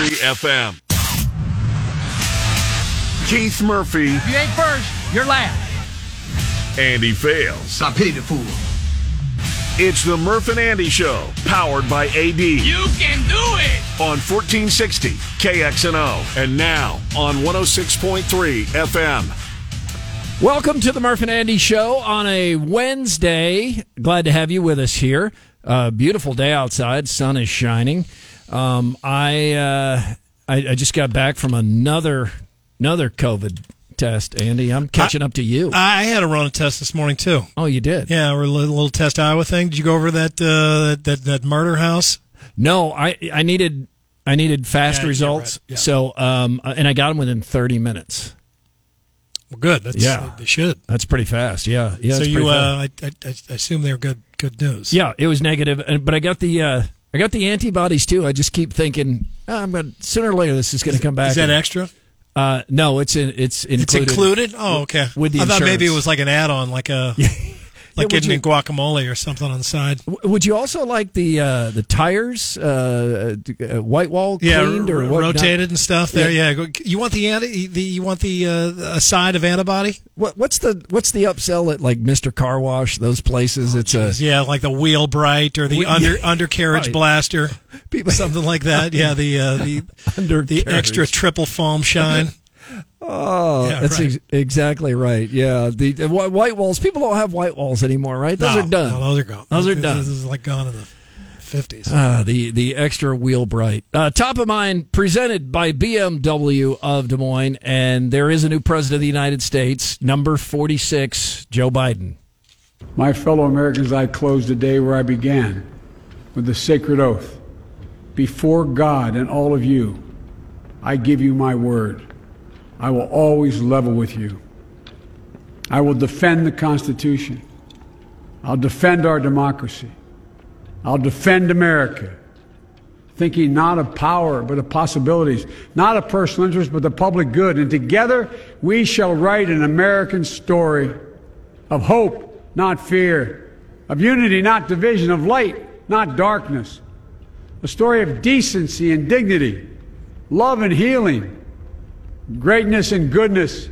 FM. Keith Murphy. If you ain't first, you're last. Andy Fales. I pity the fool. It's the Murph and Andy Show, powered by AD. You can do it! On 1460 KXNO. And now on 106.3 FM. Welcome to the Murph and Andy Show on a Wednesday. Glad to have you with us here. Beautiful day outside. Sun is shining. I just got back from another COVID test, Andy. I'm catching up to you. I had a Rona test this morning too. Oh, you did? Yeah, we're a little test Iowa thing. Did you go over that murder house? No, I needed fast results. Right. Yeah. So and I got them within 30 minutes. Well, good. They should. That's pretty fast. Yeah. So you, I assume they're good news. Yeah, it was negative, but I got the antibodies too. I just keep thinking, sooner or later this is going to come back. Is that extra? No, it's included. It's included? Oh, okay. With the I thought insurance. maybe it was like an add-on, like getting in guacamole or something on the side. Would you also like the tires, white wall cleaned or what? Rotated and stuff? There, yeah. You want a side of antibody? What's the upsell at like Mr. Car Wash? Those places. Like the Wheel Bright or the undercarriage right. blaster, something like that. Yeah, the extra triple foam shine. Oh, yeah, that's right. Exactly right. Yeah, the white walls. People don't have white walls anymore, right? Those are done. No, those are gone. Those are done. This is like gone in the 50s. The extra Wheel Bright. Top of mind, presented by BMW of Des Moines, and there is a new president of the United States, number 46, Joe Biden. My fellow Americans, I close the day where I began, with the sacred oath. Before God and all of you, I give you my word. I will always level with you. I will defend the Constitution. I'll defend our democracy. I'll defend America, thinking not of power, but of possibilities, not of personal interest, but the public good. And together we shall write an American story of hope, not fear, of unity, not division, of light, not darkness, a story of decency and dignity, love and healing, greatness and goodness.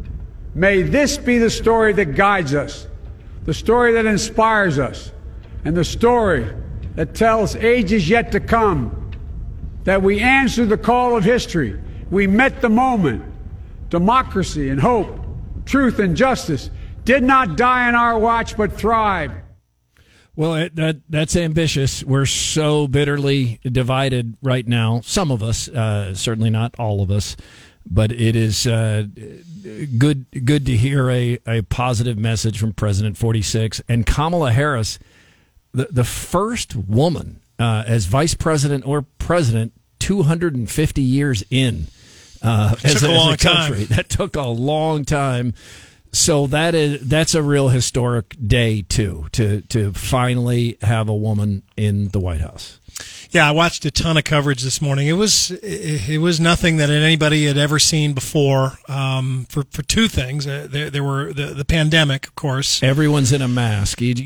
May this be the story that guides us, the story that inspires us, and the story that tells ages yet to come that we answered the call of history. We met the moment. Democracy and hope, truth and justice did not die on our watch but thrived. Well, that's ambitious. We're so bitterly divided right now. Some of us, certainly not all of us. But it is good to hear a positive message from President 46 and Kamala Harris, the first woman as vice president or president 250 years in as a country. That took a long time. So that's a real historic day too, to finally have a woman in the White House. Yeah, I watched a ton of coverage this morning. It was nothing that anybody had ever seen before. For two things, there were the pandemic, of course. Everyone's in a mask. I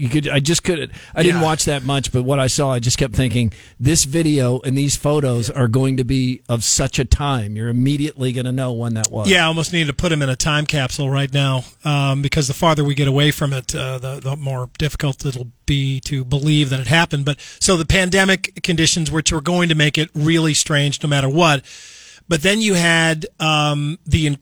didn't watch that much, but what I saw, I just kept thinking, this video and these photos are going to be of such a time. You're immediately going to know when that was. Yeah, I almost need to put them in a time capsule right now, because the farther we get away from it, the more difficult it'll be to believe that it happened. But so the pandemic conditions, which were going to make it really strange no matter what. But then you had the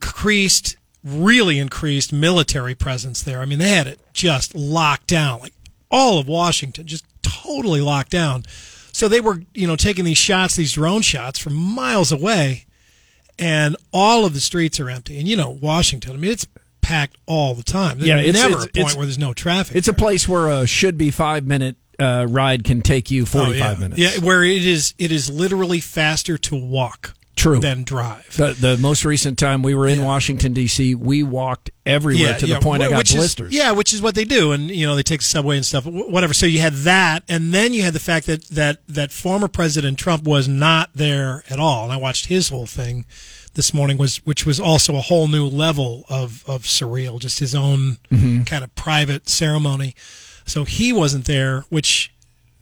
really increased military presence there. I mean, they had it just locked down, like all of Washington, just totally locked down. So they were, taking these shots, these drone shots from miles away, and all of the streets are empty. And Washington, I mean, it's packed all the time. There's never a point where there's no traffic. It's a place where a should-be 5-minute ride can take you 45 minutes. Yeah, where it is literally faster to walk than drive. The most recent time we were in Washington, D.C., we walked everywhere to the point I got blisters. Which is what they do. And, they take the subway and stuff, whatever. So you had that, and then you had the fact that former President Trump was not there at all. And I watched his whole thing this morning, which was also a whole new level of surreal, just his own kind of private ceremony. So he wasn't there, which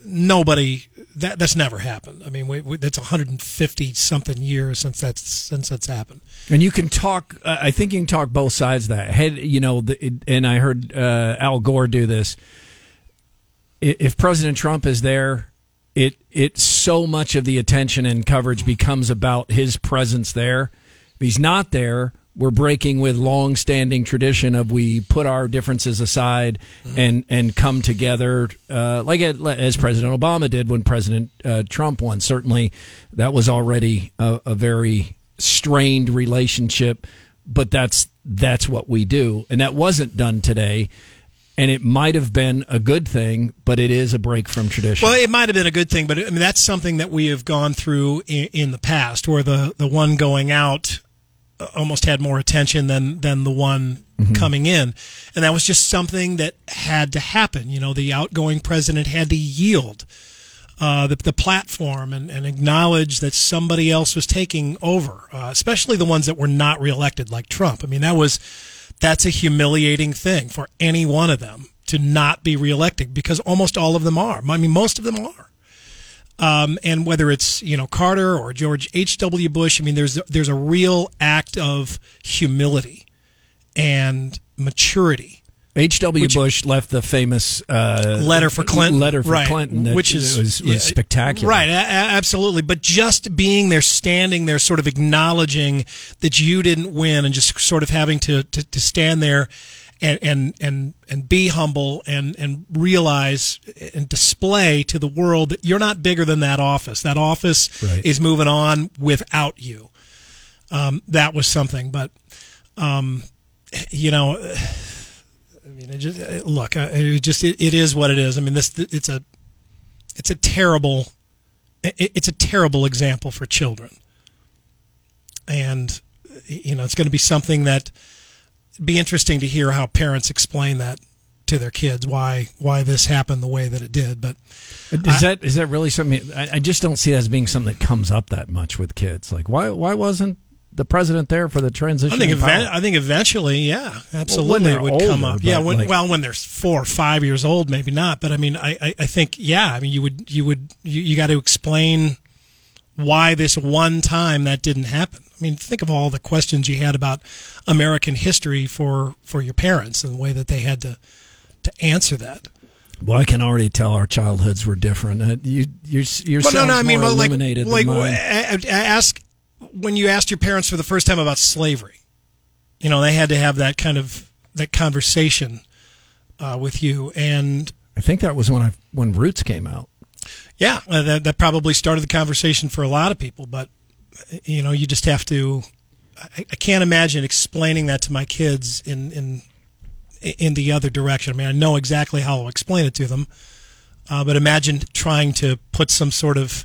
nobody. That's never happened. I mean, that's 150 something years since that's happened. And you can talk. I think you can talk both sides of that. And I heard Al Gore do this. If President Trump is there, it so much of the attention and coverage becomes about his presence there. If he's not there, we're breaking with long-standing tradition of we put our differences aside and come together, as President Obama did when President Trump won. Certainly, that was already a very strained relationship, but that's what we do, and that wasn't done today. And it might have been a good thing, but it is a break from tradition. Well, it might have been a good thing, but I mean that's something that we have gone through in the past, where the one going out almost had more attention than the one coming in, and that was just something that had to happen. You know, the outgoing president had to yield the platform and acknowledge that somebody else was taking over, especially the ones that were not reelected, like Trump. I mean, that's a humiliating thing for any one of them to not be reelected, because almost all of them are. I mean, most of them are. And whether it's, Carter or George H.W. Bush, I mean, there's a real act of humility and maturity. H.W. Bush left the famous letter for Clinton. Clinton, which was spectacular. Right, absolutely. But just being there, standing there, sort of acknowledging that you didn't win, and just sort of having to stand there and be humble and realize and display to the world that you're not bigger than that office. That office is moving on without you. That was something. But, I mean, it is what it is. I mean, it's a terrible example for children. And, it's going to be something that be interesting to hear how parents explain that to their kids, why this happened the way that it did. But is that really something? I just don't see that as being something that comes up that much with kids. Like, why wasn't the president there for the transition? I think eventually, yeah, absolutely, it would come up. Yeah, when they're 4 or 5 years old, maybe not. But I mean, I think, yeah, I mean, you got to explain why this one time that didn't happen. I mean, think of all the questions you had about American history for your parents and the way that they had to answer that. Well, I can already tell our childhoods were different. Your sounds more illuminated than mine. When you asked your parents for the first time about slavery, they had to have that conversation with you. And I think that was when Roots came out. Yeah, that probably started the conversation for a lot of people. But you just have to. I can't imagine explaining that to my kids in the other direction. I mean, I know exactly how I'll explain it to them, but imagine trying to put some sort of.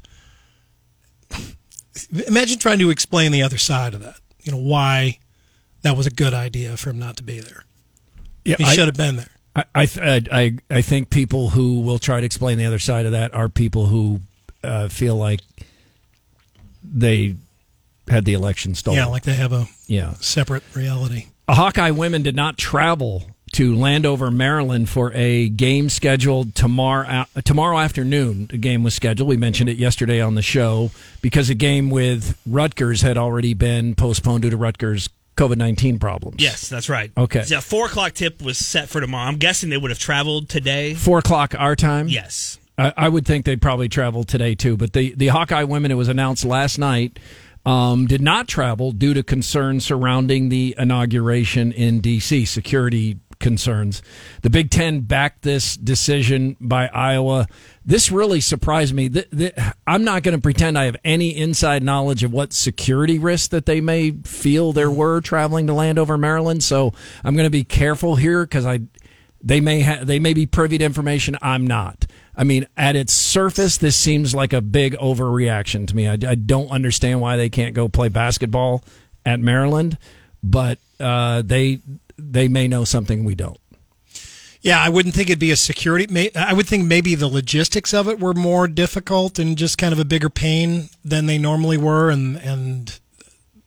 Imagine trying to explain the other side of that. Why that was a good idea for him not to be there. Yeah, he should have been there. I think people who will try to explain the other side of that are people who feel like they had the election stolen. Yeah, like they have a separate reality. Hawkeye women did not travel to Landover, Maryland for a game scheduled tomorrow afternoon. The game was scheduled. We mentioned it yesterday on the show because a game with Rutgers had already been postponed due to Rutgers' COVID-19 problems. Yes, that's right. Okay. So 4 o'clock tip was set for tomorrow. I'm guessing they would have traveled today. 4 o'clock our time? Yes. I would think they'd probably travel today, too. But the Hawkeye women, it was announced last night, did not travel due to concerns surrounding the inauguration in D.C., security concerns. The Big Ten backed this decision by Iowa. This really surprised me. I'm not going to pretend I have any inside knowledge of what security risks that they may feel there were traveling to Landover, Maryland. So I'm going to be careful here because they may be privy to information I'm not. I mean, at its surface, this seems like a big overreaction to me. I don't understand why they can't go play basketball at Maryland, but they may know something we don't. Yeah, I wouldn't think it'd be a security. I would think maybe the logistics of it were more difficult and just kind of a bigger pain than they normally were, and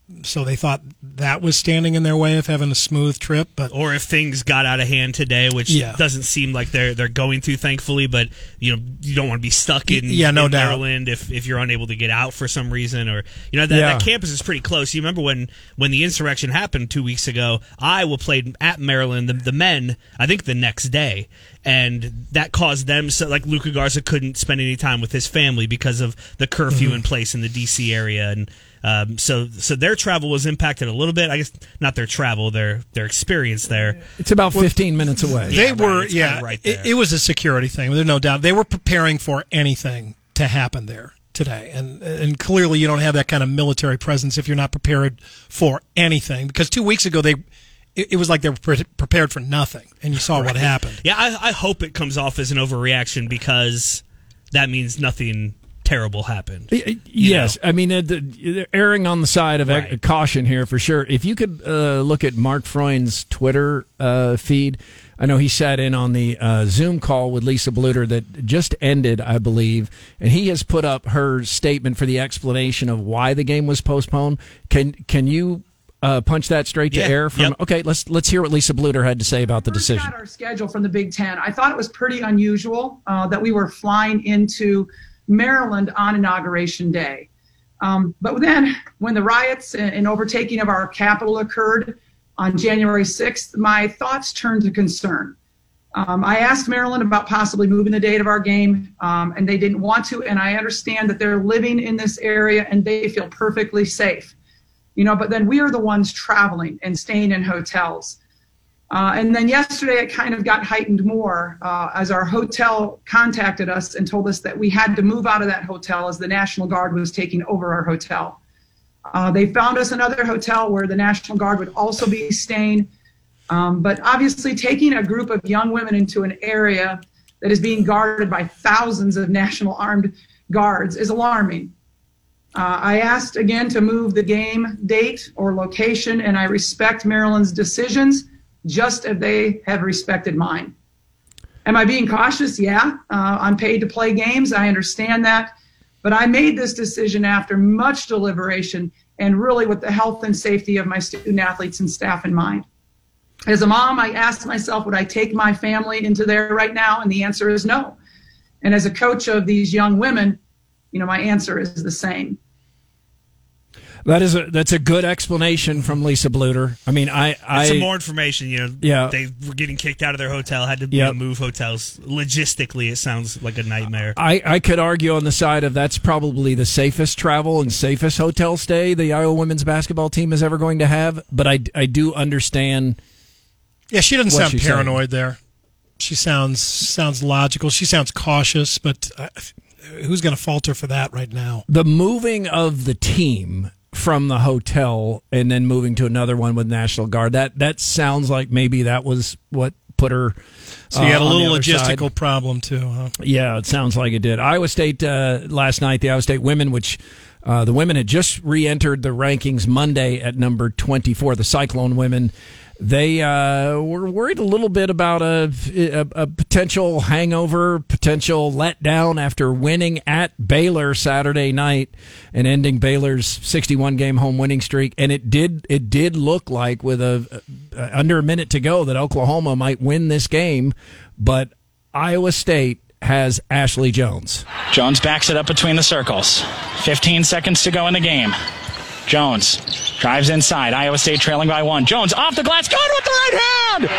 So they thought that was standing in their way of having a smooth trip. But or if things got out of hand today, which doesn't seem like they're going to, thankfully. But you don't want to be stuck in no doubt. Maryland if you're unable to get out for some reason, or that campus is pretty close. You remember when the insurrection happened 2 weeks ago? Iowa played at Maryland, the men, I think the next day, and that caused them. So like Luka Garza couldn't spend any time with his family because of the curfew in place in the D.C. area, and. So their travel was impacted a little bit. I guess not their travel, their experience there. It's about 15 minutes away. They were, right there. It was a security thing. There's no doubt. They were preparing for anything to happen there today, and clearly you don't have that kind of military presence if you're not prepared for anything. Because 2 weeks ago it was like they were prepared for nothing, and you saw what happened. Yeah, I hope it comes off as an overreaction because that means nothing terrible happened. Yes, I mean they're erring on the side of caution here for sure. If you could look at Mark Freund's Twitter feed, I know he sat in on the Zoom call with Lisa Bluter that just ended, I believe, and he has put up her statement for the explanation of why the game was postponed. Can you punch that straight to air? Okay, let's hear what Lisa Bluter had to say about the decision. Got our schedule from the Big Ten. I thought it was pretty unusual that we were flying into Maryland on Inauguration Day. But then when the riots and overtaking of our capital occurred on January 6th, my thoughts turned to concern. I asked Maryland about possibly moving the date of our game, and they didn't want to, and I understand that they're living in this area and they feel perfectly safe. But then we are the ones traveling and staying in hotels. And then yesterday it kind of got heightened more as our hotel contacted us and told us that we had to move out of that hotel as the National Guard was taking over our hotel. They found us another hotel where the National Guard would also be staying. But obviously taking a group of young women into an area that is being guarded by thousands of National Armed Guards is alarming. I asked again to move the game date or location, and I respect Maryland's decisions, just as they have respected mine. Am I being cautious? Yeah. I'm paid to play games. I understand that. But I made this decision after much deliberation and really with the health and safety of my student athletes and staff in mind. As a mom, I asked myself, would I take my family into there right now? And the answer is no. And as a coach of these young women, my answer is the same. That's a good explanation from Lisa Bluter. I mean, some more information. They were getting kicked out of their hotel, had to move hotels. Logistically, it sounds like a nightmare. I could argue on the side of that's probably the safest travel and safest hotel stay the Iowa women's basketball team is ever going to have. But I do understand. Yeah, she doesn't sound paranoid there. She sounds logical. She sounds cautious, but who's going to falter for that right now? The moving of the team from the hotel and then moving to another one with National Guard, that sounds like maybe that was what put her so you had a little logistical problem too, huh? Yeah, it sounds like it did. Iowa State last night, the Iowa State women, which the women had just re-entered the rankings Monday at number 24, the Cyclone women. They were worried a little bit about a potential hangover, potential letdown after winning at Baylor Saturday night and ending Baylor's 61-game home winning streak. And it did look like with under a minute to go that Oklahoma might win this game, but Iowa State has Ashley Jones. Jones backs it up between the circles. 15 seconds to go in the game. Jones drives inside. Iowa State trailing by 1. Jones off the glass. Good with the right hand!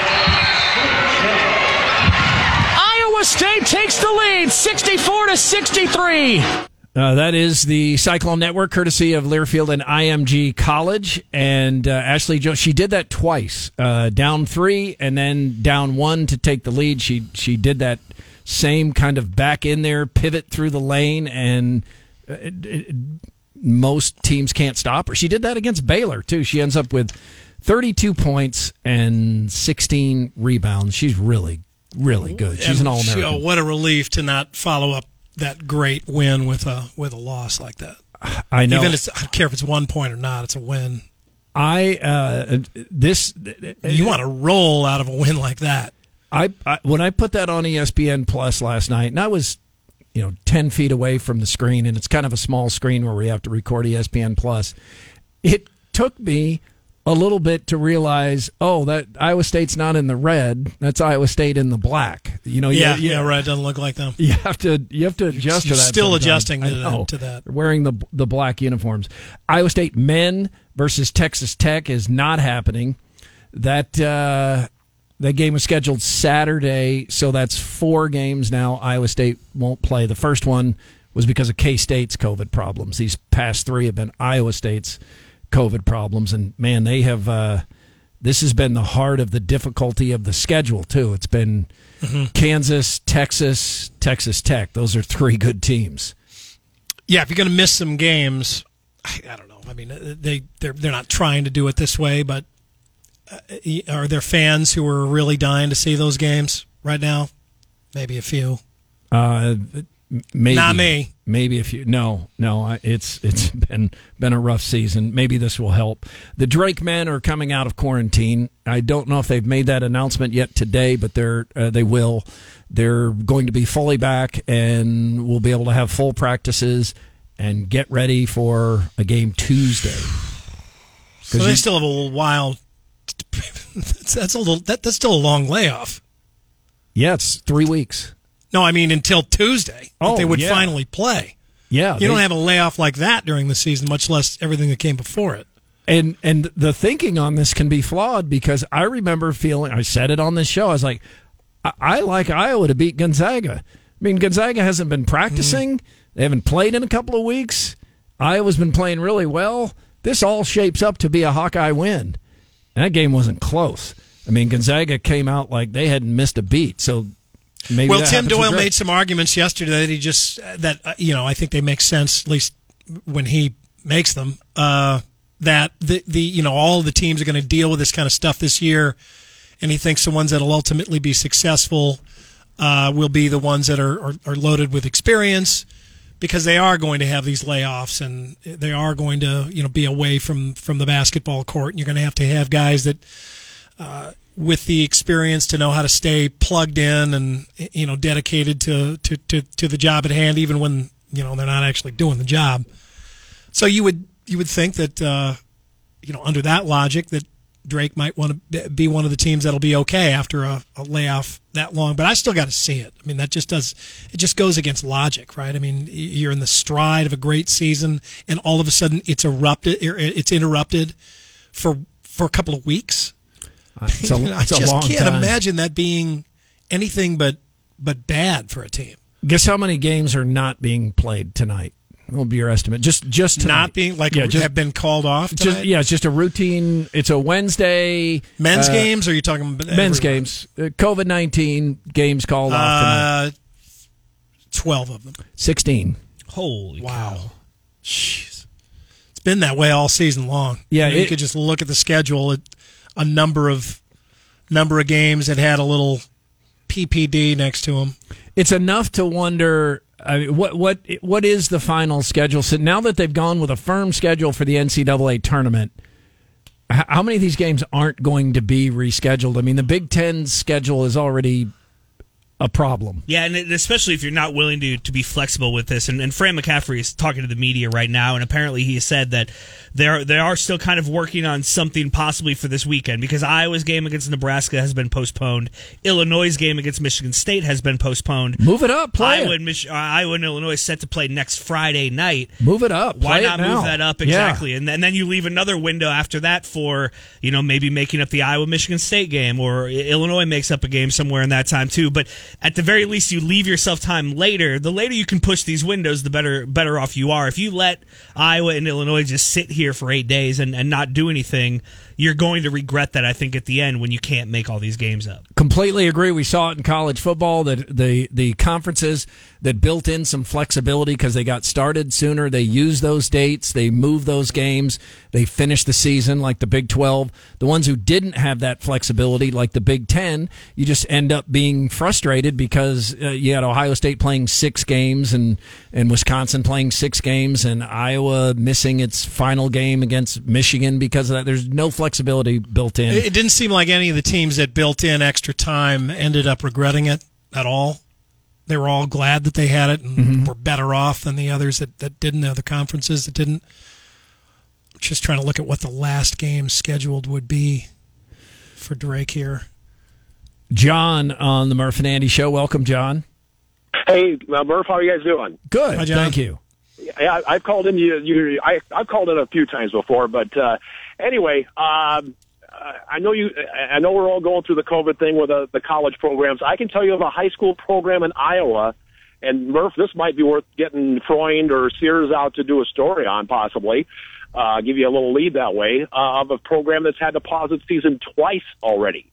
Iowa State takes the lead, 64-63. That is the Cyclone Network, courtesy of Learfield and IMG College. And Ashley Jones, she did that twice. Down 3 and then down 1 to take the lead. She did that same kind of back in there, pivot through the lane, and most teams can't stop her. She did that against Baylor, too. She ends up with 32 points and 16 rebounds. She's really, really good. She's an All-American. What a relief to not follow up that great win with a loss like that. I know. I don't care if it's 1 point or not. It's a win. You want to roll out of a win like that. When I put that on ESPN Plus last night, and I was 10 feet away from the screen, and it's kind of a small screen where we have to record ESPN Plus. It took me a little bit to realize, that Iowa State's not in the red. That's Iowa State in the black. Right. It doesn't look like them. You have to adjust to that. You're still adjusting to that. They're wearing the black uniforms. Iowa State men versus Texas Tech is not happening. That game was scheduled Saturday, so that's 4 games now. Iowa State won't play. The first one was because of K-State's COVID problems. These past 3 have been Iowa State's COVID problems, and man, they have this has been the heart of the difficulty of the schedule too. It's been Kansas, Texas, Texas Tech. Those are 3 good teams. Yeah, if you're going to miss some games, I don't know. I mean, they're not trying to do it this way, but are there fans who are really dying to see those games right now? Maybe a few. Maybe, not me. Maybe if you no, it's been a rough season. Maybe this will help. The Drake men are coming out of quarantine. I don't know if they've made that announcement yet today, but they will. They're going to be fully back and will be able to have full practices and get ready for a game Tuesday. So they still have a little while. That's still a long layoff. Yeah, it's 3 weeks. No, I mean until Tuesday. They would finally play. Yeah, you don't have a layoff like that during the season, much less everything that came before it. And the thinking on this can be flawed because I remember feeling, I said it on this show, I was like, I like Iowa to beat Gonzaga. I mean, Gonzaga hasn't been practicing. They haven't played in a couple of weeks. Iowa's been playing really well. This all shapes up to be a Hawkeye win. And that game wasn't close. I mean, Gonzaga came out like they hadn't missed a beat. So maybe Tim Doyle made some arguments yesterday that I think they make sense, at least when he makes them, that all of the teams are going to deal with this kind of stuff this year, and he thinks the ones that will ultimately be successful will be the ones that are loaded with experience, because they are going to have these layoffs and they are going to be away from the basketball court, and you're going to have guys that with the experience to know how to stay plugged in and dedicated to the job at hand, even when they're not actually doing the job. So you would think that under that logic that Drake might want to be one of the teams that'll be okay after a layoff that long. But I still got to see it. I mean, it just goes against logic, right? I mean, you're in the stride of a great season, and all of a sudden it's interrupted for a couple of weeks. I just can't imagine that being anything but bad for a team. Guess how many games are not being played tonight? What will be your estimate? Just tonight. Not being have been called off tonight? It's just a routine. It's a Wednesday. Men's games, or are you talking about men's games? COVID-19 games called off tonight. 12 of them. 16. Holy wow. Jeez. It's been that way all season long. Yeah, you could just look at the schedule at a number of games that had a little PPD next to them. It's enough to wonder. I mean, what is the final schedule? So now that they've gone with a firm schedule for the NCAA tournament, how many of these games aren't going to be rescheduled? I mean, the Big Ten's schedule is already a problem. Yeah, and especially if you're not willing to be flexible with this. And Fran McCaffrey is talking to the media right now, and apparently he said that they are still kind of working on something possibly for this weekend, because Iowa's game against Nebraska has been postponed. Illinois' game against Michigan State has been postponed. Move it up. Iowa and Illinois is set to play next Friday night. Move it up. Why not move that up? Exactly. Yeah. And then you leave another window after that for, maybe making up the Iowa-Michigan State game, or Illinois makes up a game somewhere in that time too. But at the very least, you leave yourself time later. The later you can push these windows, the better off you are. If you let Iowa and Illinois just sit here for 8 days and not do anything, you're going to regret that, I think, at the end when you can't make all these games up. Completely agree. We saw it in college football, that the conferences that built in some flexibility because they got started sooner, they used those dates, they moved those games, they finished the season, like the Big 12. The ones who didn't have that flexibility, like the Big 10, you just end up being frustrated because you had Ohio State playing 6 games and Wisconsin playing 6 games and Iowa missing its final game against Michigan because of that. There's no flexibility built in. It didn't seem like any of the teams that built in extra time ended up regretting it at all. They were all glad that they had it and were better off than the others that didn't, the other conferences that didn't. Just trying to look at what the last game scheduled would be for Drake here. John on the Murph and Andy Show. Welcome, John. Hey, Murph, how are you guys doing? Good, Hi, John. thank you. Yeah, I've called in. I've called in a few times before, but anyway, I know you. I know we're all going through the COVID thing with the college programs. I can tell you of a high school program in Iowa, and Murph, this might be worth getting Freund or Sears out to do a story on, possibly. Give you a little lead that way, of a program that's had to pause its season twice already.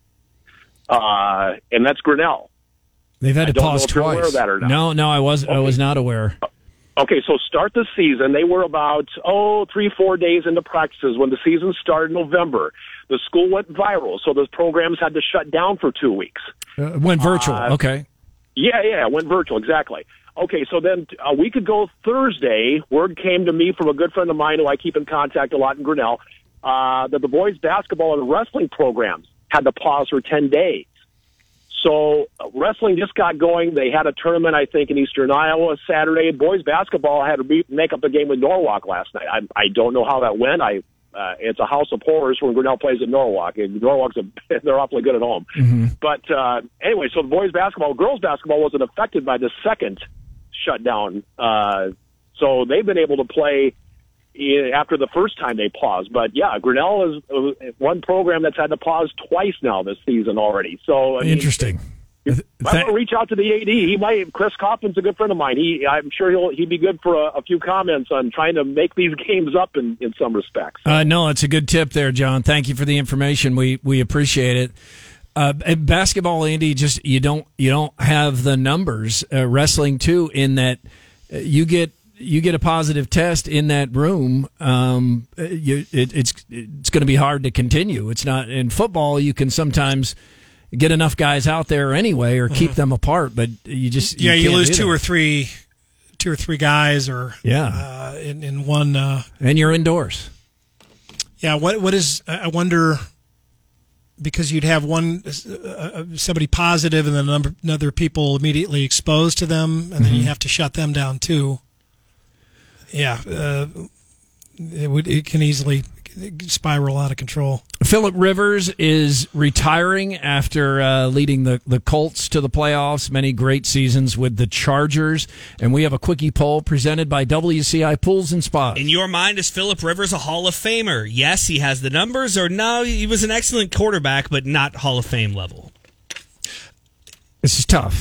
And that's Grinnell. They've had to pause twice. Aware of that or not. No, I was not aware. Okay, so start the season. They were about 3-4 days into practices when the season started in November. The school went viral, so those programs had to shut down for 2 weeks. Went virtual. Okay. Yeah, went virtual, exactly. Okay, so then a week ago Thursday, word came to me from a good friend of mine who I keep in contact a lot in Grinnell, that the boys' basketball and wrestling programs had to pause for 10 days. So wrestling just got going. They had a tournament, I think, in eastern Iowa Saturday. Boys' basketball had to make up the game with Norwalk last night. I don't know how that went. It's a house of horrors when Grinnell plays at Norwalk. And Norwalk's they're awfully good at home. Mm-hmm. But anyway, so the boys' basketball, girls' basketball wasn't affected by the second shutdown. So they've been able to play after the first time they paused. But yeah, Grinnell is one program that's had to pause twice now this season already. So interesting. I'm going to reach out to the AD. Chris Kaufman's a good friend of mine. I'm sure he'd be good for a few comments on trying to make these games up in some respects. No, it's a good tip there, John. Thank you for the information. We appreciate it. Basketball, Andy, just you don't have the numbers. Wrestling too, in that you get a positive test in that room. It's going to be hard to continue. It's not in football. You can sometimes get enough guys out there anyway, or keep them apart. But you lose two or three guys, or in one, and you're indoors. Yeah, what is? I wonder, because you'd have somebody positive, and then other people immediately exposed to them, and then you have to shut them down too. Yeah, it can easily spiral out of control. Phillip Rivers is retiring after leading the Colts to the playoffs, many great seasons with the Chargers. And we have a quickie poll presented by WCI Pools and Spas. In your mind, is Phillip Rivers a Hall of Famer? Yes, he has the numbers, or no, he was an excellent quarterback, but not Hall of Fame level? This is tough.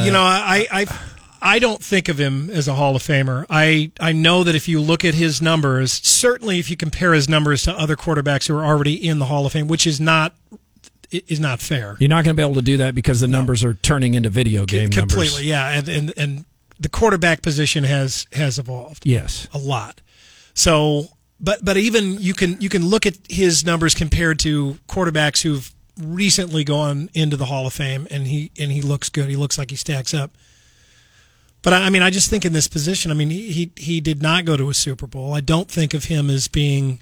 I don't think of him as a Hall of Famer. I know that if you look at his numbers, certainly if you compare his numbers to other quarterbacks who are already in the Hall of Fame, which is not fair. You're not going to be able to do that because the numbers are turning into video game numbers. Completely, yeah. And the quarterback position has evolved. Yes. A lot. So, but even you can look at his numbers compared to quarterbacks who've recently gone into the Hall of Fame, and he looks good. He looks like he stacks up. But I just think in this position, he did not go to a Super Bowl. I don't think of him as being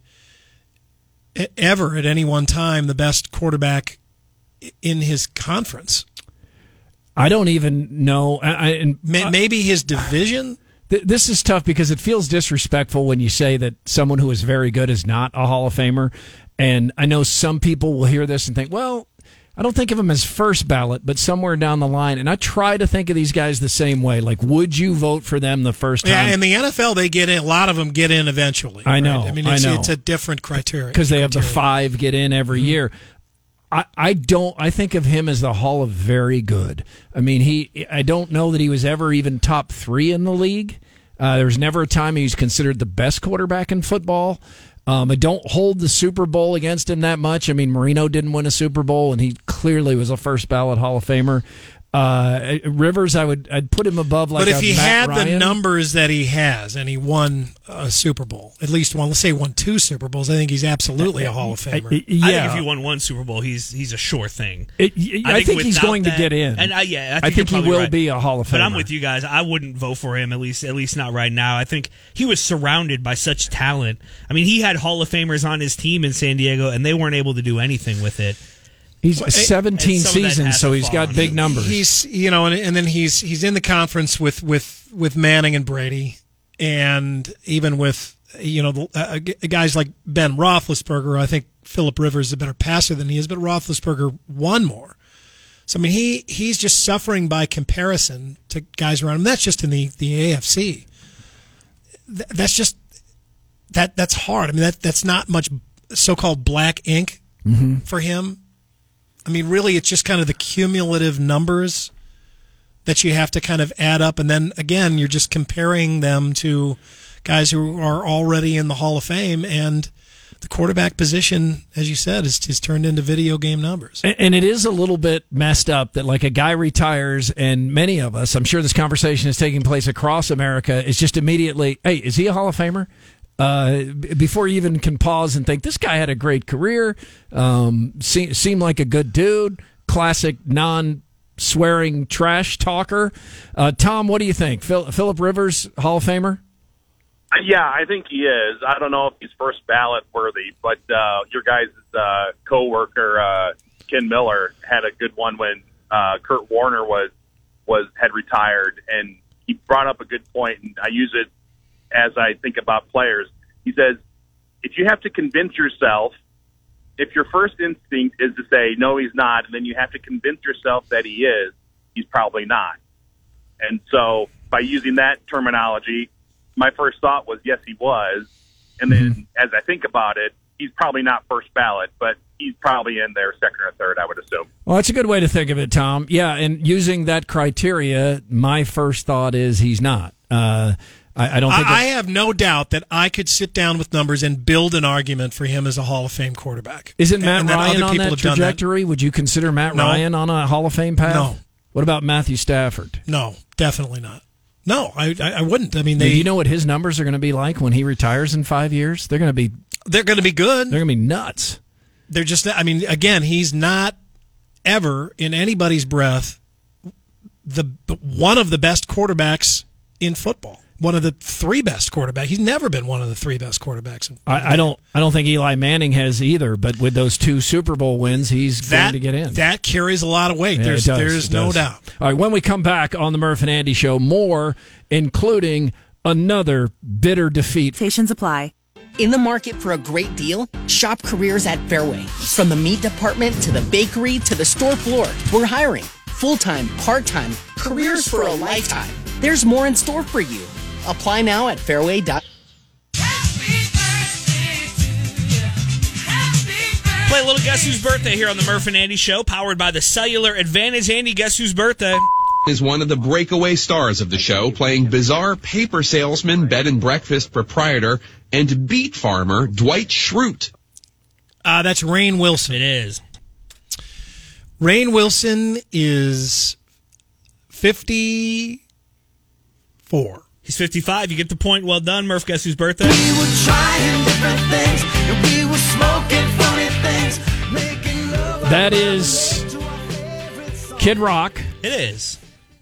ever at any one time the best quarterback in his conference. I don't even know. Maybe his division. This is tough because it feels disrespectful when you say that someone who is very good is not a Hall of Famer. And I know some people will hear this and think, well, I don't think of him as first ballot, but somewhere down the line. And I try to think of these guys the same way. Like, would you vote for them the first time? Yeah, in the NFL, they get in. A lot of them get in eventually. I know. Right? It's a different criteria. Because they have the 5 get in every year. I think of him as the Hall of Very Good. I don't know that he was ever even top 3 in the league. There was never a time he was considered the best quarterback in football. I don't hold the Super Bowl against him that much. Marino didn't win a Super Bowl, and he clearly was a first ballot Hall of Famer. Rivers, I'd put him above like. But if he had Ryan. the numbers that he has, and he won a Super Bowl, at least one, let's say won 2 Super Bowls, I think he's absolutely a Hall of Famer. I think if he won 1 Super Bowl, he's a sure thing. I think he's going to get in, and I think he will be a Hall of Famer. But I'm with you guys. I wouldn't vote for him, at least not right now. I think he was surrounded by such talent. He had Hall of Famers on his team in San Diego, and they weren't able to do anything with it. He's 17 seasons, so he's got big numbers. He's and then he's in the conference with Manning and Brady, and even with guys like Ben Roethlisberger, I think Phillip Rivers is a better passer than he is, but Roethlisberger won more. So, I mean, he's just suffering by comparison to guys around him. That's just in the AFC. That's hard. I mean, that's not much so-called black ink for him. I mean, really, it's just kind of the cumulative numbers that you have to kind of add up. And then, again, you're just comparing them to guys who are already in the Hall of Fame. And the quarterback position, as you said, is turned into video game numbers. And it is a little bit messed up that, like, a guy retires, and many of us, I'm sure this conversation is taking place across America, is just immediately, hey, is he a Hall of Famer? Before you even can pause and think, this guy had a great career, seemed like a good dude, classic non-swearing trash talker. Tom, what do you think? Phillip Rivers, Hall of Famer? Yeah, I think he is. I don't know if he's first ballot worthy, but your guys' co-worker, Ken Miller, had a good one when Kurt Warner had retired, and he brought up a good point, and I use it as I think about players. He says, if you have to convince yourself, if your first instinct is to say, no, he's not, and then you have to convince yourself that he is, he's probably not. And so by using that terminology, my first thought was, yes, he was. And then as I think about it, he's probably not first ballot, but he's probably in there second or third, I would assume. Well, that's a good way to think of it, Tom. Yeah, and using that criteria, my first thought is he's not. I don't think I have no doubt that I could sit down with numbers and build an argument for him as a Hall of Fame quarterback. Isn't Matt Ryan on that trajectory? Would you consider Matt Ryan on a Hall of Fame path? No. What about Matthew Stafford? No, definitely not. No, I wouldn't. I mean, do you know what his numbers are going to be like when he retires in 5 years? They're going to be good. They're going to be nuts. They're just, I mean, again, he's not ever in anybody's breath one of the best quarterbacks in football. One of the three best quarterbacks. He's never been one of the three best quarterbacks. I don't think Eli Manning has either. But with those 2 Super Bowl wins, he's going to get in. That carries a lot of weight. Yeah, there's no doubt. All right, when we come back on the Murph and Andy Show, more, including another bitter defeat. Stations apply. In the market for a great deal? Shop careers at Fairway. From the meat department to the bakery to the store floor, we're hiring. Full-time, part-time, careers for a lifetime. There's more in store for you. Apply now at fairway.com. Play a little Guess Whose Birthday here on the Murph and Andy Show, powered by the Cellular Advantage. Andy, guess whose birthday? Is one of the breakaway stars of the show, playing bizarre paper salesman, bed and breakfast proprietor, and beet farmer Dwight Schrute. That's Rainn Wilson. It is. Rainn Wilson is 54. He's 55. You get the point. Well done, Murph. Guess whose birthday? We were trying different things, and we were smoking funny things, making love. That is Kid Rock. It is.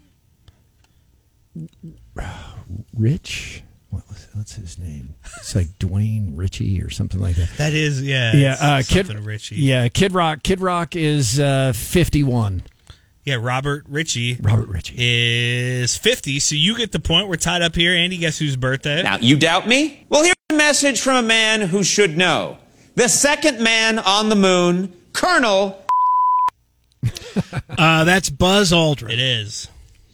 Rich? What's his name? It's like Dwayne Ritchie or something like that. That is, yeah. Yeah, Kid Ritchie. Yeah, Kid Rock. Kid Rock is 51. Yeah, Robert Ritchie is 50, so you get the point. We're tied up here. Andy, guess whose birthday? Now, you doubt me? Well, here's a message from a man who should know. The second man on the moon, Colonel. That's Buzz Aldrin. It is.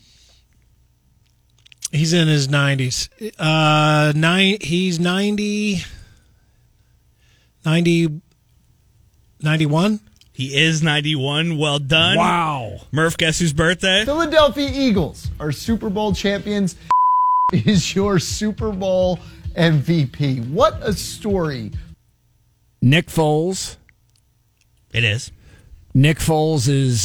He's in his 90s. He's 91? He is 91. Well done. Wow. Murph, guess whose birthday? Philadelphia Eagles are Super Bowl champions. Is your Super Bowl MVP. What a story. Nick Foles. It is. Nick Foles is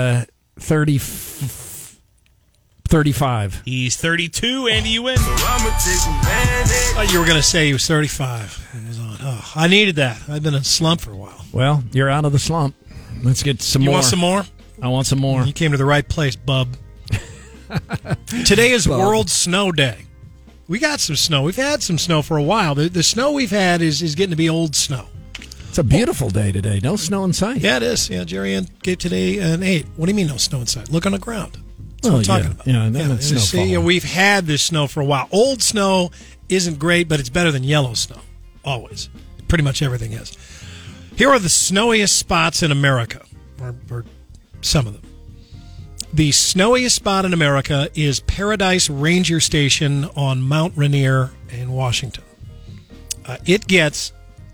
35. He's 32. Andy, you win. I thought you were going to say he was 35. Oh, I needed that. I've been in a slump for a while. Well, you're out of the slump. Let's get some more. You want some more? I want some more. You came to the right place, bub. Today is World Snow Day. We got some snow. We've had some snow for a while. The snow we've had is getting to be old snow. It's a beautiful day today. No snow in sight. Yeah, it is. Yeah, Jerry Ann gave today an 8. What do you mean no snow in sight? Look on the ground. That's what I'm talking about. Yeah, snow see, we've had this snow for a while. Old snow isn't great, but it's better than yellow snow. Always. Pretty much everything is. Here are the snowiest spots in America, or some of them. The snowiest spot in America is Paradise Ranger Station on Mount Rainier in Washington. It gets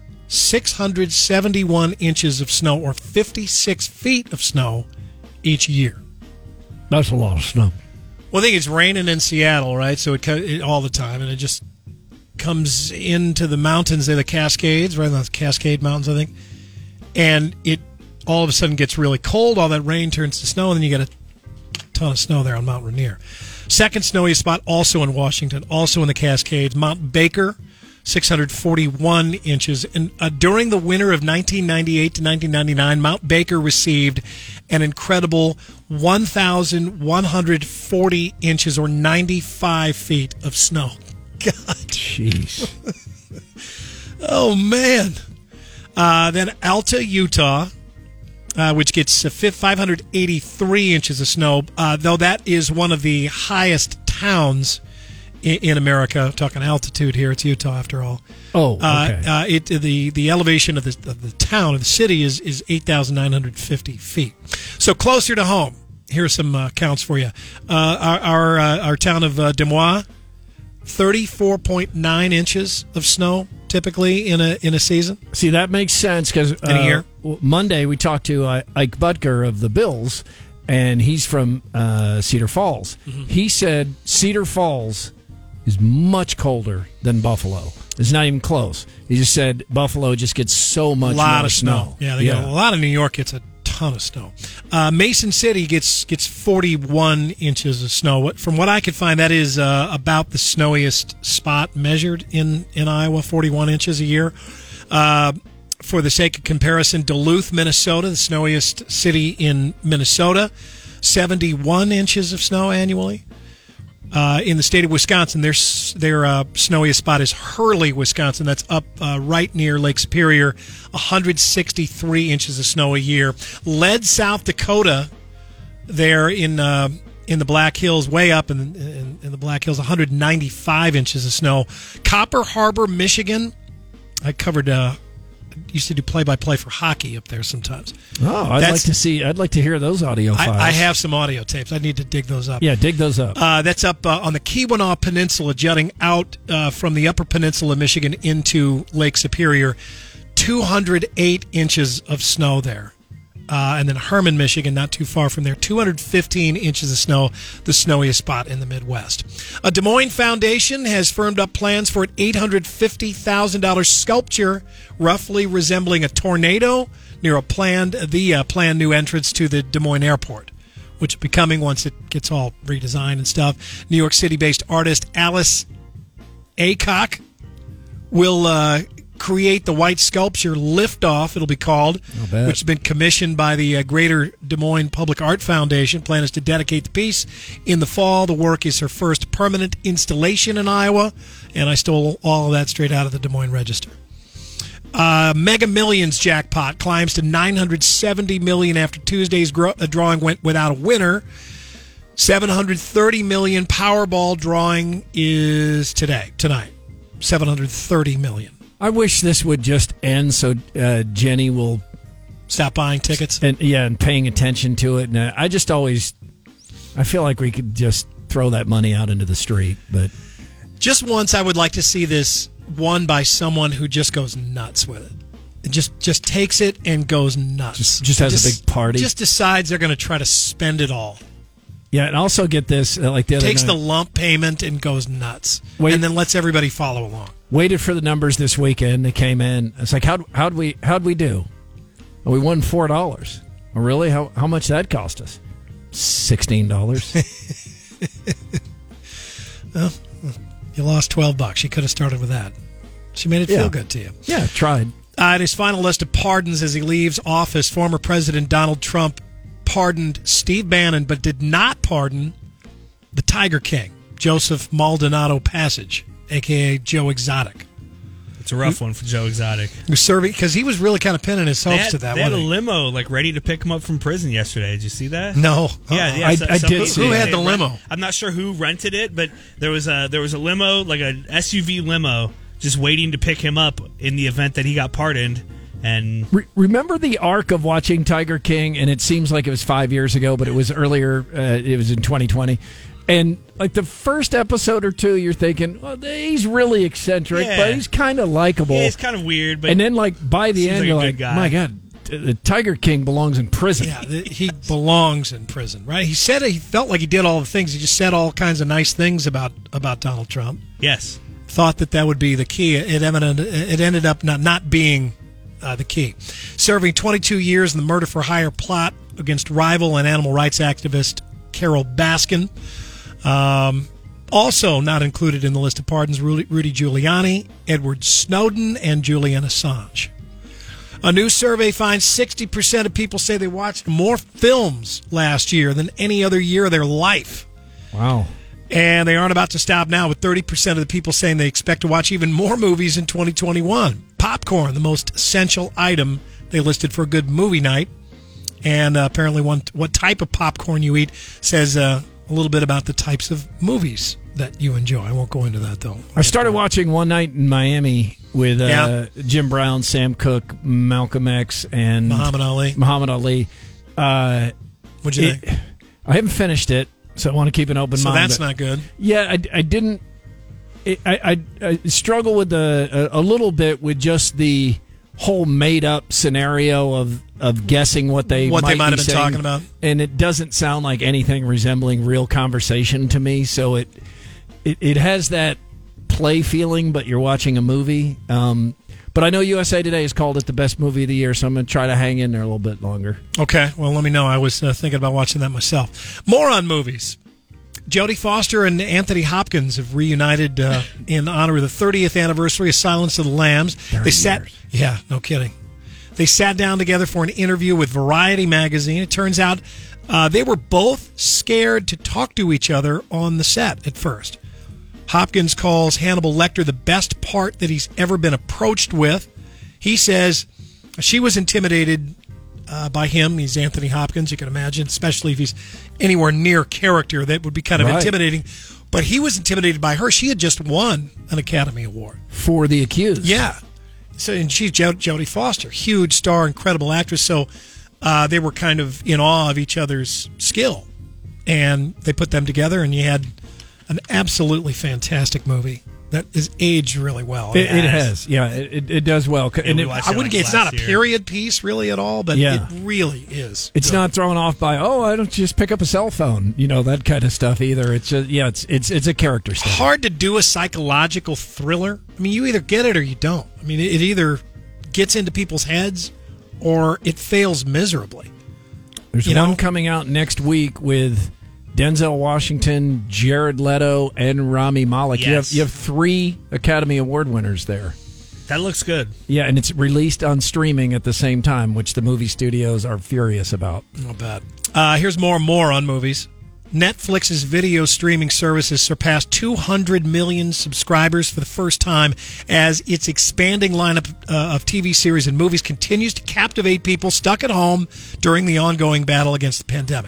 671 inches of snow, or 56 feet of snow each year. That's a lot of snow. Well, I think it's raining in Seattle, right? So it all the time, and it just comes into the mountains. They're the Cascades, right? The Cascade Mountains, I think. And it all of a sudden gets really cold. All that rain turns to snow, and then you get a ton of snow there on Mount Rainier. Second snowiest spot, also in Washington, also in the Cascades, Mount Baker, 641 inches. And during the winter of 1998 to 1999, Mount Baker received an incredible 1,140 inches, or 95 feet of snow. God. Jeez. Oh, man. Then Alta, Utah, which gets 583 inches of snow, though that is one of the highest towns in America. Talking altitude here, it's Utah after all. Oh, okay. The elevation of the town, of the city, is 8,950 feet. So closer to home. Here are some counts for you. Our town of Des Moines, 34.9 inches of snow typically in a season. See, that makes sense because in a year. Monday we talked to Ike Butker of the Bills, and he's from Cedar Falls. Mm-hmm. He said Cedar Falls is much colder than Buffalo. It's not even close. He just said Buffalo just gets so much more snow. Yeah, they get a lot of New York gets a ton of snow. Mason City gets 41 inches of snow. From what I could find, that is about the snowiest spot measured in Iowa, 41 inches a year. For the sake of comparison, Duluth, Minnesota, the snowiest city in Minnesota, 71 inches of snow annually. In the state of Wisconsin, their snowiest spot is Hurley, Wisconsin. That's up right near Lake Superior, 163 inches of snow a year. Lead, South Dakota, there in the Black Hills, way up in the Black Hills, 195 inches of snow. Copper Harbor, Michigan. I covered. Used to do play-by-play for hockey up there sometimes. Oh, I'd like to hear those audio files. I have some audio tapes. I need to dig those up. Yeah, dig those up. That's up on the Keweenaw Peninsula, jutting out from the Upper Peninsula of Michigan into Lake Superior. 208 inches of snow there. And then Herman, Michigan, not too far from there, 215 inches of snow, the snowiest spot in the Midwest. A Des Moines Foundation has firmed up plans for an $850,000 sculpture roughly resembling a tornado near the planned new entrance to the Des Moines Airport, which will be coming once it gets all redesigned and stuff. New York City-based artist Alice Aycock will create the white sculpture Liftoff, it'll be called, which has been commissioned by the Greater Des Moines Public Art Foundation. Plan is to dedicate the piece in the fall. The work is her first permanent installation in Iowa, and I stole all of that straight out of the Des Moines Register. Mega Millions jackpot climbs to $970 million after Tuesday's drawing went without a winner. $730 million Powerball drawing is tonight. $730 million. I wish this would just end so Jenny will stop buying tickets and paying attention to it. And I feel like we could just throw that money out into the street. But just once, I would like to see this won by someone who just goes nuts with it. Just takes it and goes nuts. Just has a big party. Just decides they're going to try to spend it all. Yeah, and also get this like the other takes night, the lump payment and goes nuts, and then lets everybody follow along. Waited for the numbers this weekend. They came in. It's like how'd we do? Well, we won $4. Oh, really? How much that cost us? $16. Well, you lost $12. You could have started with that. She made it feel good to you. Yeah, tried. In his final list of pardons as he leaves office, former President Donald Trump pardoned Steve Bannon, but did not pardon the Tiger King, Joseph Maldonado Passage, a.k.a. Joe Exotic. It's a rough one for Joe Exotic. Because he was really kind of pinning his hopes to that. They had a limo ready to pick him up from prison yesterday. Did you see that? No. Yeah, I did see. Who had the limo? I'm not sure who rented it, but there was a limo, like a SUV limo, just waiting to pick him up in the event that he got pardoned. And remember the arc of watching Tiger King, and it seems like it was 5 years ago, but it was earlier. It was in 2020. And like the first episode or two, you're thinking, well, he's really eccentric, but he's kind of likable. Yeah, he's kind of weird. But and then, like by the end, you're like, guy. my God, the Tiger King belongs in prison. Yeah, he belongs in prison, right? He said he felt like he did all the things. He just said all kinds of nice things about Donald Trump. Yes, thought that would be the key. It ended up not being the key. Serving 22 years in the murder-for-hire plot against rival and animal rights activist Carol Baskin. Also not included in the list of pardons, Rudy Giuliani, Edward Snowden, and Julian Assange. A new survey finds 60% of people say they watched more films last year than any other year of their life. Wow. And they aren't about to stop now, with 30% of the people saying they expect to watch even more movies in 2021. Popcorn, the most essential item they listed for a good movie night. And apparently what type of popcorn you eat says a little bit about the types of movies that you enjoy. I won't go into that, though. I started watching One Night in Miami with Jim Brown, Sam Cooke, Malcolm X, and Muhammad Ali. What'd you think? I haven't finished it, so I want to keep an open mind. So that's not good. Yeah, I didn't. I struggle with a little bit with just the whole made-up scenario of guessing what they might have been saying, talking about, and it doesn't sound like anything resembling real conversation to me. So it has that play feeling, but you're watching a movie. But I know USA Today has called it the best movie of the year, so I'm going to try to hang in there a little bit longer. Okay, well, let me know. I was thinking about watching that myself. More on movies. Jodie Foster and Anthony Hopkins have reunited in honor of the 30th anniversary of Silence of the Lambs. Yeah, no kidding. They sat down together for an interview with Variety magazine. It turns out they were both scared to talk to each other on the set at first. Hopkins calls Hannibal Lecter the best part that he's ever been approached with. He says she was intimidated by him. He's Anthony Hopkins, you can imagine, especially if he's anywhere near character. That would be kind of intimidating. But he was intimidated by her. She had just won an Academy Award. For The Accused. Yeah. So, and she's Jodie Foster, huge star, incredible actress. So they were kind of in awe of each other's skill. And they put them together, and you had an absolutely fantastic movie that is aged really well. It has. Yeah, it does well. And I wouldn't get it's not a period piece really at all, but it really is. It's good. Not thrown off by, I don't just pick up a cell phone, that kind of stuff either. It's just, it's a character study. Hard to do a psychological thriller. I mean, you either get it or you don't. I mean, it either gets into people's heads or it fails miserably. There's one coming out next week with Denzel Washington, Jared Leto, and Rami Malek. Yes. You have 3 Academy Award winners there. That looks good. Yeah, and it's released on streaming at the same time, which the movie studios are furious about. Not bad. Here's more on movies. Netflix's video streaming service has surpassed 200 million subscribers for the first time as its expanding lineup of TV series and movies continues to captivate people stuck at home during the ongoing battle against the pandemic.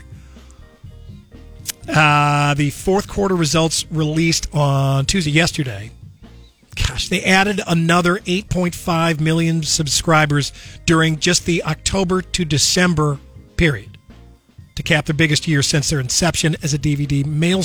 The fourth quarter results released on Tuesday, yesterday. Gosh, they added another 8.5 million subscribers during just the October to December period to cap their biggest year since their inception as a DVD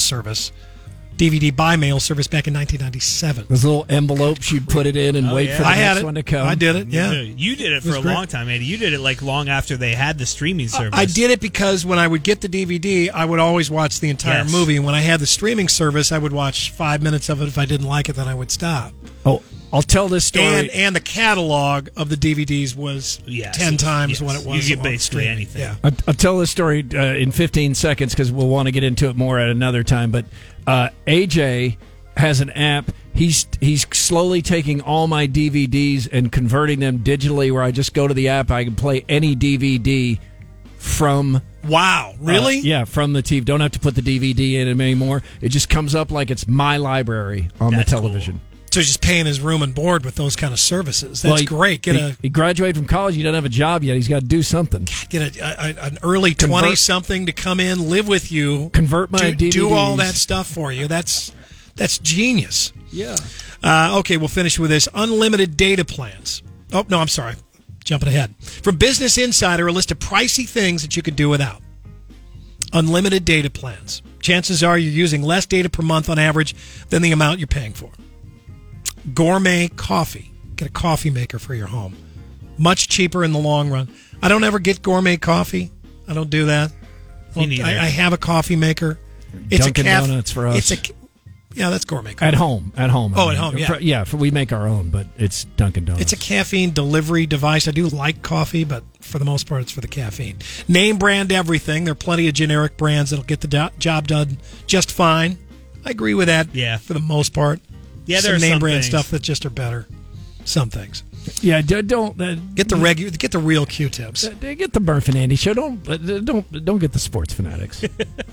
by mail service back in 1997. Those little envelopes you'd put it in and wait for the next one to come. I did it, yeah. You did it for a long time, Andy. You did it long after they had the streaming service. I did it because when I would get the DVD, I would always watch the entire movie. And when I had the streaming service, I would watch 5 minutes of it. If I didn't like it, then I would stop. Oh, I'll tell this story. And the catalog of the DVDs was 10 times what it was. You get basically anything. Yeah. I'll tell this story in 15 seconds because we'll want to get into it more at another time. But AJ has an app. He's slowly taking all my DVDs and converting them digitally where I just go to the app. I can play any DVD from... Wow, really? Yeah, from the TV. Don't have to put the DVD in it anymore. It just comes up like it's my library on the television. Cool. So he's just paying his room and board with those kind of services. That's great. He graduated from college. He doesn't have a job yet. He's got to do something. Get an early 20-something to come in, live with you, convert my DVDs. Do all that stuff for you. That's genius. Yeah. Okay, we'll finish with this. Unlimited data plans. Oh, no, I'm sorry. Jumping ahead. From Business Insider, a list of pricey things that you could do without. Unlimited data plans. Chances are you're using less data per month on average than the amount you're paying for. Gourmet coffee. Get a coffee maker for your home. Much cheaper in the long run. I don't ever get gourmet coffee. I don't do that. I have a coffee maker. It's Dunkin' Donuts for us. That's gourmet coffee. At home. Oh, at home, yeah. Yeah, we make our own, but it's Dunkin' Donuts. It's a caffeine delivery device. I do like coffee, but for the most part, it's for the caffeine. Name brand everything. There are plenty of generic brands that'll get the job done just fine. I agree with that. Yeah. For the most part. Yeah, there are some name brand things. stuff that just are better. Some things. Yeah, don't get the real Q-tips. Get the Murph and Andy show. Don't get the sports fanatics.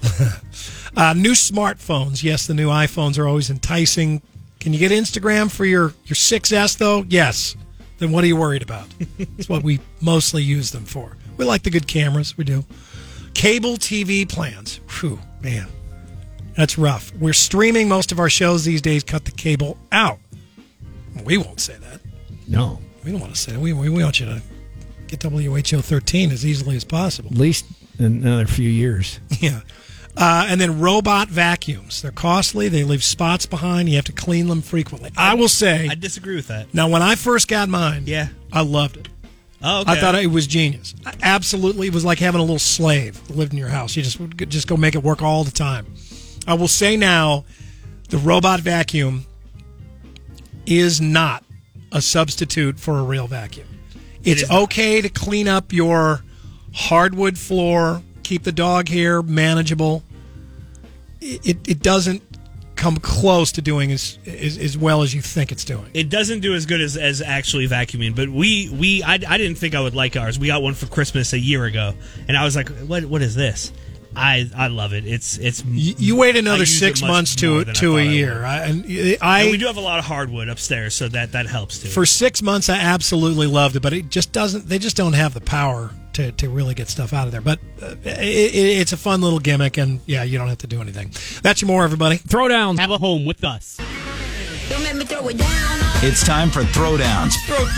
New smartphones. Yes, the new iPhones are always enticing. Can you get Instagram for your 6S though? Yes. Then what are you worried about? It's what we mostly use them for. We like the good cameras. We do. Cable TV plans. Whew, man. That's rough. We're streaming most of our shows these days. Cut the cable out. We won't say that. No. We don't want to say that. We want you to get WHO 13 as easily as possible. At least in another few years. Yeah. And then robot vacuums. They're costly. They leave spots behind. You have to clean them frequently. I will say. I disagree with that. Now, when I first got mine, I loved it. Oh, okay. I thought it was genius. Absolutely. It was like having a little slave that lived in your house. You just go make it work all the time. I will say now, the robot vacuum is not a substitute for a real vacuum. It's okay to clean up your hardwood floor, keep the dog hair manageable. It doesn't come close to doing as well as you think it's doing. It doesn't do as good as actually vacuuming, but I didn't think I would like ours. We got one for Christmas a year ago, and I was like, what is this? I love it. It's you wait another 6 months to a year. And we do have a lot of hardwood upstairs, so that helps too. For 6 months, I absolutely loved it, but it just doesn't. They just don't have the power to really get stuff out of there. But it's a fun little gimmick, and yeah, you don't have to do anything. That's your more, everybody. Throwdown. Have a home with us. Don't let me throw it down. It's time for Throwdowns.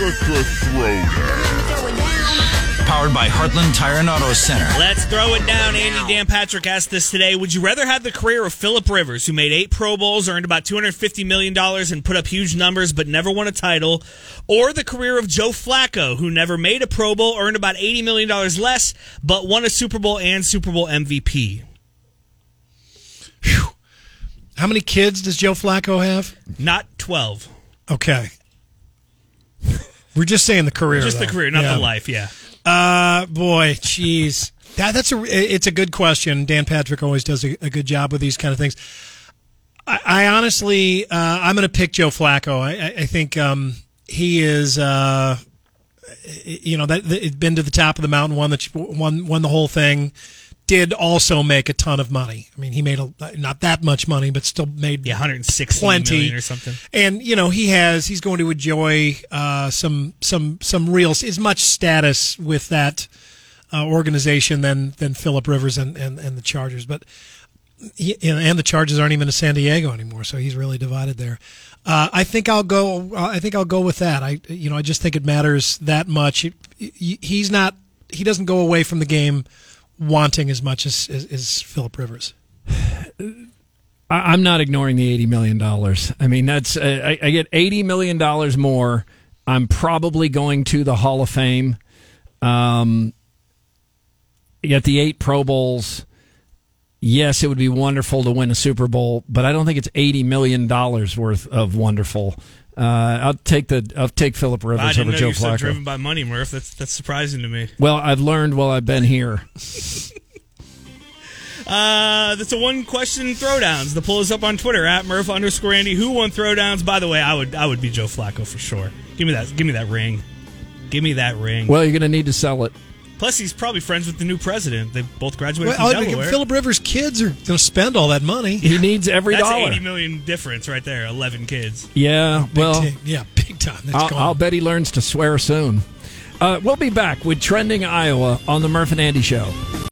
Powered by Heartland Tire and Auto Center. Let's throw it down. Andy Dan Patrick asked this today. Would you rather have the career of Phillip Rivers, who made 8 Pro Bowls, earned about $250 million, and put up huge numbers but never won a title, or the career of Joe Flacco, who never made a Pro Bowl, earned about $80 million less, but won a Super Bowl and Super Bowl MVP? Whew. How many kids does Joe Flacco have? Not 12. Okay. We're just saying the career. Just the career, not the life, yeah. Boy, jeez. It's a good question. Dan Patrick always does a good job with these kind of things. I honestly, I'm going to pick Joe Flacco. I think he is, been to the top of the mountain, won the whole thing. Did also make a ton of money. I mean, he made not that much money, but still made $160 million or something. And he's going to enjoy some real as much status with that organization than Phillip Rivers and the Chargers. But and the Chargers aren't even in San Diego anymore, so he's really divided there. I think I'll go with that. I just think it matters that much. He doesn't go away from the game wanting as much as Phillip Rivers. I'm not ignoring the $80 million. I mean, that's I get $80 million more. I'm probably going to the Hall of Fame. You get the 8 Pro Bowls. Yes, it would be wonderful to win a Super Bowl, but I don't think it's $80 million worth of wonderful. I'll take Phillip Rivers over Joe Flacco. So driven by money, Murph. That's surprising to me. Well, I've learned while I've been here. That's a one-question throwdowns. The poll is up on Twitter at Murph_Andy. Who won throwdowns? By the way, I would be Joe Flacco for sure. Give me that ring. Give me that ring. Well, you're going to need to sell it. Plus, he's probably friends with the new president. They both graduated from Delaware. Phillip Rivers' kids are going to spend all that money. He needs every dollar. That's $80 million difference right there. 11 kids. Yeah, big time. I'll bet he learns to swear soon. We'll be back with Trending Iowa on the Murph and Andy Show.